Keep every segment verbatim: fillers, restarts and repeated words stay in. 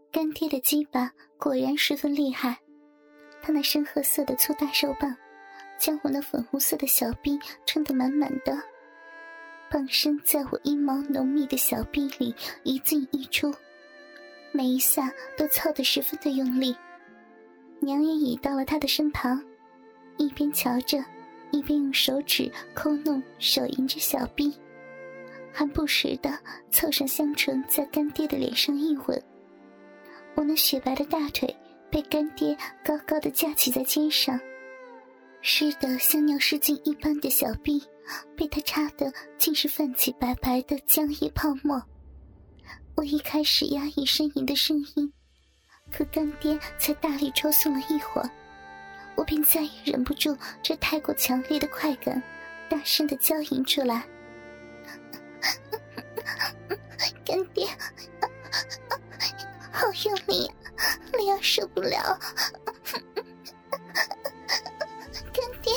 干爹的鸡巴果然十分厉害，他那深褐色的粗大手棒将我那粉红色的小臂撑得满满的，棒身在我阴毛浓密的小臂里一进一出，每一下都操得十分的用力。娘也倚到了他的身旁，一边瞧着，一边用手指抠弄手淫着小臂，还不时地凑上香唇在干爹的脸上一吻。我那雪白的大腿被干爹高高的架起在肩上，湿得像尿失禁一般的小臂被他插得尽是泛起白白的浆液泡沫。我一开始压抑呻吟的声音，可干爹才大力抽送了一会儿，我便再也忍不住这太过强烈的快感，大声地娇吟出来：干爹，好用力呀，灵儿受不了。干爹，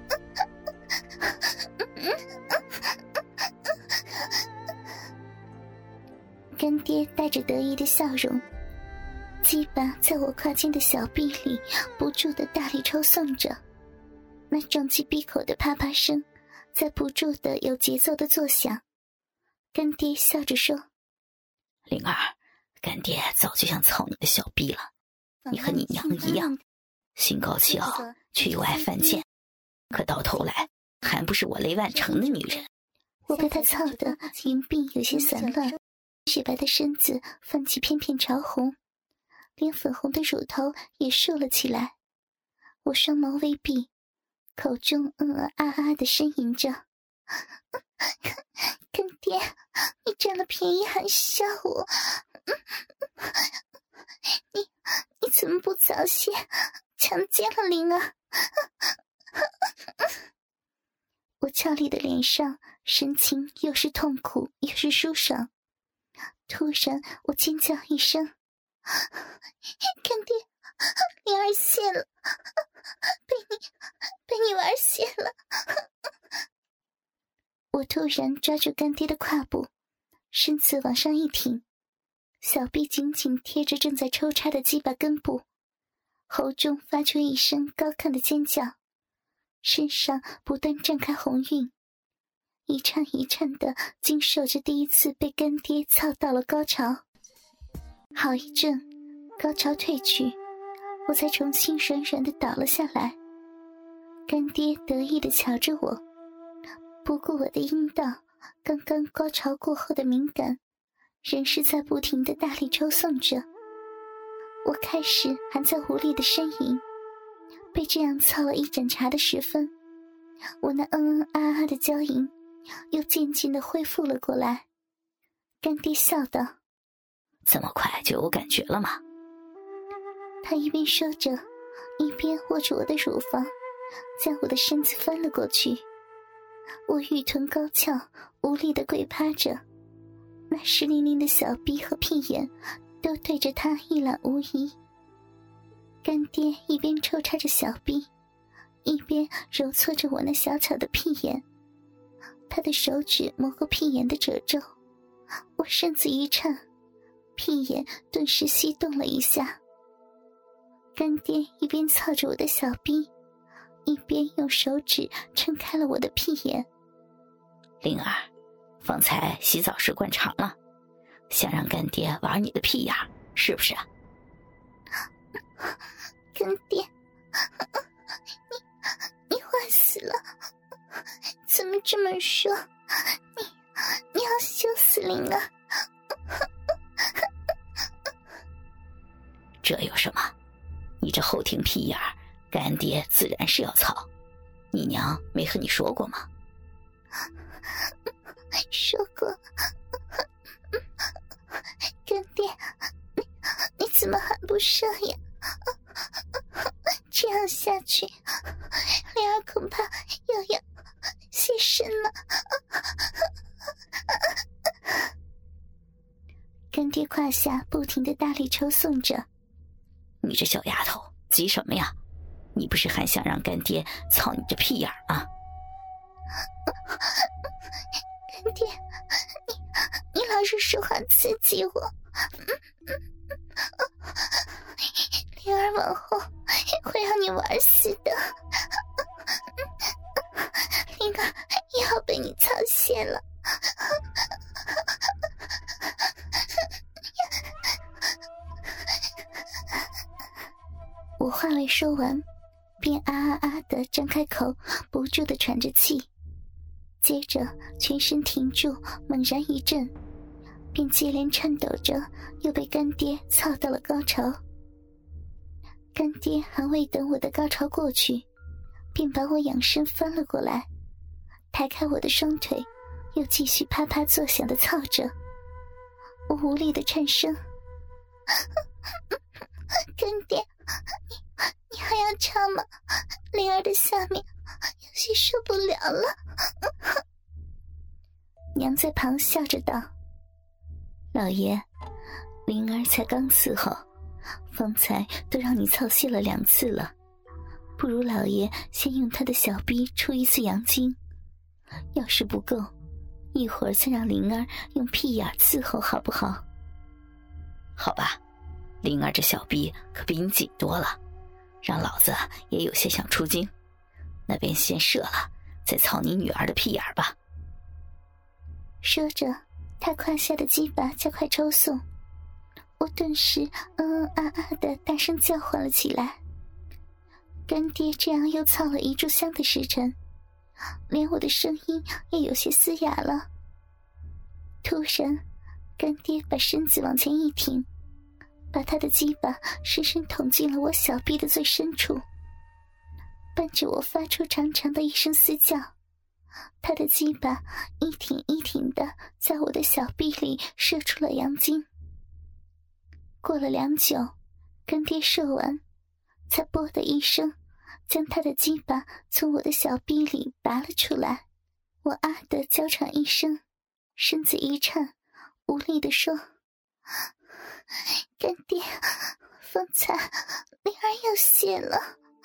干爹带着得意的笑容，鸡巴在我胯间的小臂里不住地大力抽送着，那撞击闭口的啪啪声在不住地有节奏地作响。干爹笑着说： 灵儿，干爹早就想操你的小臂了，你和你娘一样，心高气傲却又爱犯贱，可到头来还不是我雷万成的女人。 我被他操得云鬓有些散乱，雪白的身子泛起片片潮红，连粉红的乳头也竖了起来。我双眸微闭，口中嗯嗯啊啊地呻吟着：干爹，你占了便宜还笑我，你你怎么不早些强奸了灵儿？我俏丽的脸上神情又是痛苦又是舒爽，突然我尖叫一声：干爹，灵儿泄了，被你被你玩泄了。我突然抓住干爹的胯部，身子往上一挺，小臂紧紧贴着正在抽插的鸡巴根部，喉中发出一声高亢的尖叫，身上不断绽开红晕，一颤一颤地经受着第一次被干爹操到了高潮。好一阵，高潮退去，我才重新软软地倒了下来。干爹得意地瞧着我，不顾我的阴道刚刚高潮过后的敏感，仍是在不停地大力抽送着。我开始还在无力的呻吟，被这样操了一盏茶的时分，我那嗯嗯啊啊的娇吟又渐渐地恢复了过来。干爹笑道： 这么快就有感觉了吗？ 他一边说着，一边握住我的乳房，将我的身子翻了过去。我玉臀高翘，无力地跪趴着，那湿淋淋的小臂和屁眼都对着他一览无遗。干爹一边抽插着小臂，一边揉搓着我那小巧的屁眼，他的手指摸过屁眼的褶皱，我身子一颤，屁眼顿时翕动了一下。干爹一边操着我的小臂，一边用手指撑开了我的屁眼。 灵儿，方才洗澡时惯长了，想让干爹玩你的屁眼，是不是啊？ 干爹，你你坏死了，怎么这么说？你你要羞死灵儿。 这有什么？你这后庭屁眼，干爹自然是要操，你娘没和你说过吗？ 说过。干爹，你你怎么还不射呀？这样下去，灵儿恐怕又要牺牲了。干爹胯下不停地大力抽送着。 你这小丫头急什么呀？你不是还想让干爹操你这屁眼吗？ 干爹，你你老是说话刺激我。 灵儿往后会让你玩死的，灵儿要被你操泄了。我话未说完，便啊啊啊地张开口，不住地喘着气，接着全身停住，猛然一震，便接连颤抖着又被干爹操到了高潮。干爹还未等我的高潮过去，便把我仰身翻了过来，抬开我的双腿，又继续啪啪作响地操着。我无力地颤声：干爹，你你还要插吗？灵儿的下面有些受不了了。娘在旁笑着道： 老爷，灵儿才刚伺候，方才都让你操泄了两次了，不如老爷先用他的小逼出一次阳精，要是不够，一会儿再让灵儿用屁眼伺候好不好？好吧，灵儿这小逼可比你紧多了，让老子也有些想出精，那便先射了，再操你女儿的屁眼吧。 说着，他胯下的鸡巴加快抽送，我顿时嗯嗯啊啊的大声叫唤了起来。干爹这样又操了一炷香的时辰，连我的声音也有些嘶哑了。突然，干爹把身子往前一挺，把他的鸡巴深深捅进了我小臂的最深处，伴着我发出长长的一声嘶叫，他的鸡巴一挺一挺的在我的小臂里射出了阳精。过了良久，干爹射完，才啵的一声将他的鸡巴从我的小臂里拔了出来。我啊的娇喘一声，身子一颤，无力地说：干爹，方才灵儿又泄了。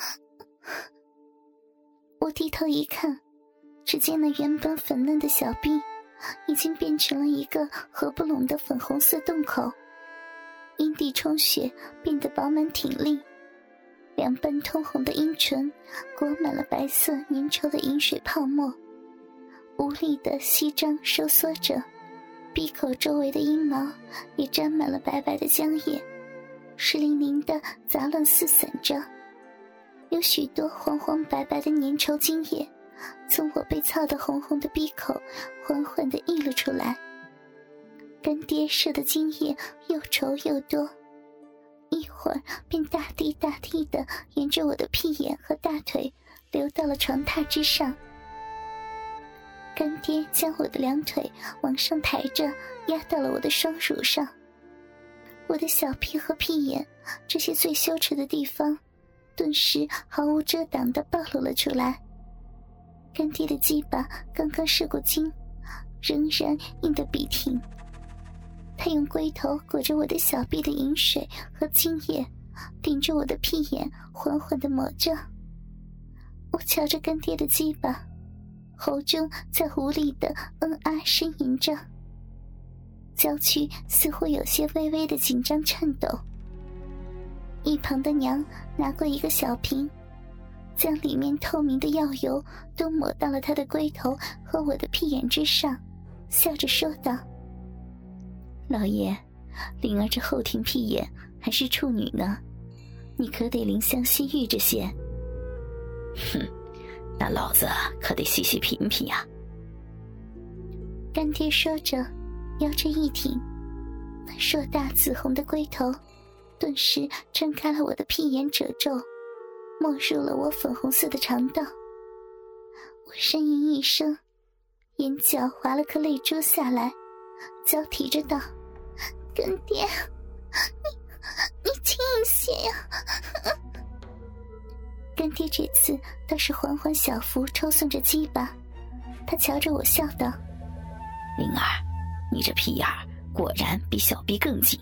我低头一看，只见那原本粉嫩的小臂已经变成了一个合不拢的粉红色洞口，阴蒂充血变得饱满挺立，两瓣通红的阴唇裹满了白色粘稠的饮水泡沫，无力地吸张收缩着，闭口周围的阴毛也沾满了白白的浆液，湿淋淋的杂乱四散着，有许多黄黄白白的粘稠精液从我被操得红红的闭口缓缓地溢了出来。干爹射的精液又稠又多，一会儿便大滴大滴地沿着我的屁眼和大腿流到了床榻之上。干爹将我的两腿往上抬着，压到了我的双乳上。我的小屁和屁眼这些最羞耻的地方顿时毫无遮挡地暴露了出来。干爹的鸡巴刚刚射过精，仍然硬得笔挺，他用龟头裹着我的小臂的饮水和精液，顶着我的屁眼缓缓地抹着。我瞧着干爹的鸡巴，喉中在无力地嗯啊呻吟着，娇躯似乎有些微微的紧张颤抖。一旁的娘拿过一个小瓶，将里面透明的药油都抹到了他的龟头和我的屁眼之上，笑着说道： 老爷，灵儿这后庭屁眼还是处女呢，你可得怜香惜玉着些。哼，那老子可得细细品品呀。 干爹说着，腰着一挺，那硕大紫红的龟头顿时撑开了我的屁眼褶皱，没入了我粉红色的肠道。我呻吟一声，眼角滑了颗泪珠下来，交替着道：干爹，你你轻一些呀。干爹这次倒是缓缓小腹抽送着鸡巴，他瞧着我笑道： 灵儿，你这屁眼果然比小臂更紧。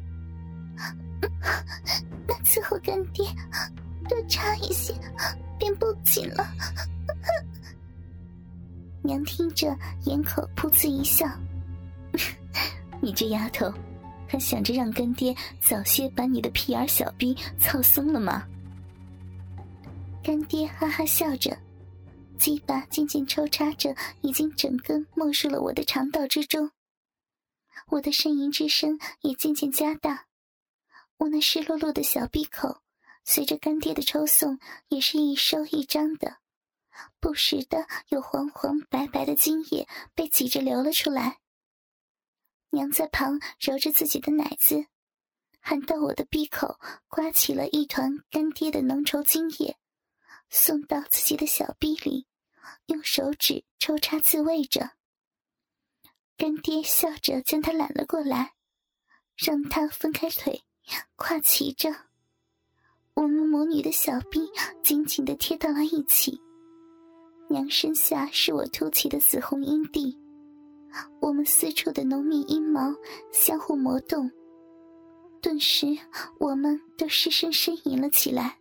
那伺候干爹多插一些便不紧了。 娘听着，掩口噗呲一笑：你这丫头， 还想着让干爹早些把你的屁眼小逼操松了吗？干爹哈哈笑着，鸡巴渐渐抽插着，已经整根没入了我的肠道之中。我的呻吟之声也渐渐加大，我那湿漉漉的小闭口随着干爹的抽送也是一收一张的，不时的有黄黄白白的精液被挤着流了出来。娘在旁揉着自己的奶子，含到我的闭口，刮起了一团干爹的浓稠精液，送到自己的小逼里，用手指抽插自慰着。干爹笑着将他揽了过来，让他分开腿，跨骑着。我们母女的小臂紧紧地贴到了一起，娘身下是我凸起的紫红阴蒂，我们四处的浓密阴毛相互磨动，顿时我们都失声呻吟了起来。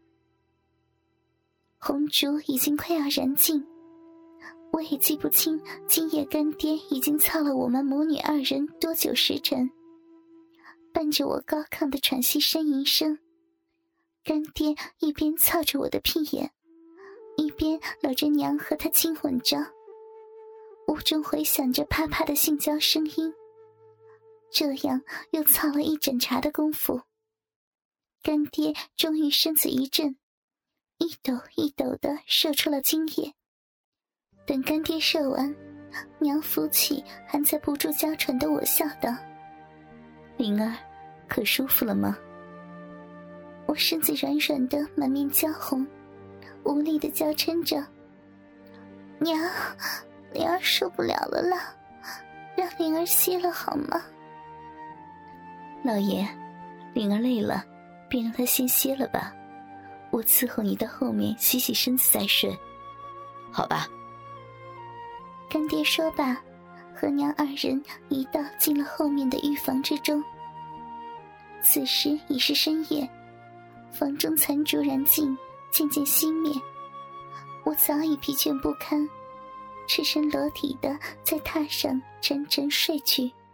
红烛已经快要燃尽，我也记不清今夜干爹已经操了我们母女二人多久时辰。伴着我高亢的喘息呻吟声，干爹一边操着我的屁眼，一边搂着娘和他亲吻着，屋中回响着啪啪的性交声音。这样又操了一整茶的功夫，干爹终于身子一震，一抖一抖地射出了精液。等干爹射完，娘扶起还在不住娇喘的我，笑道：灵儿，可舒服了吗？我身子软软的，满面娇红，无力地娇嗔着：娘，灵儿受不了了啦，让灵儿歇了好吗？老爷，灵儿累了，便让她先歇了吧，我伺候你到后面洗洗身子再睡。 好吧。 干爹说罢，和娘二人一道进了后面的浴房之中。此时已是深夜，房中残烛燃尽，渐渐熄灭。我早已疲倦不堪，赤身裸体的在榻上沉沉睡去。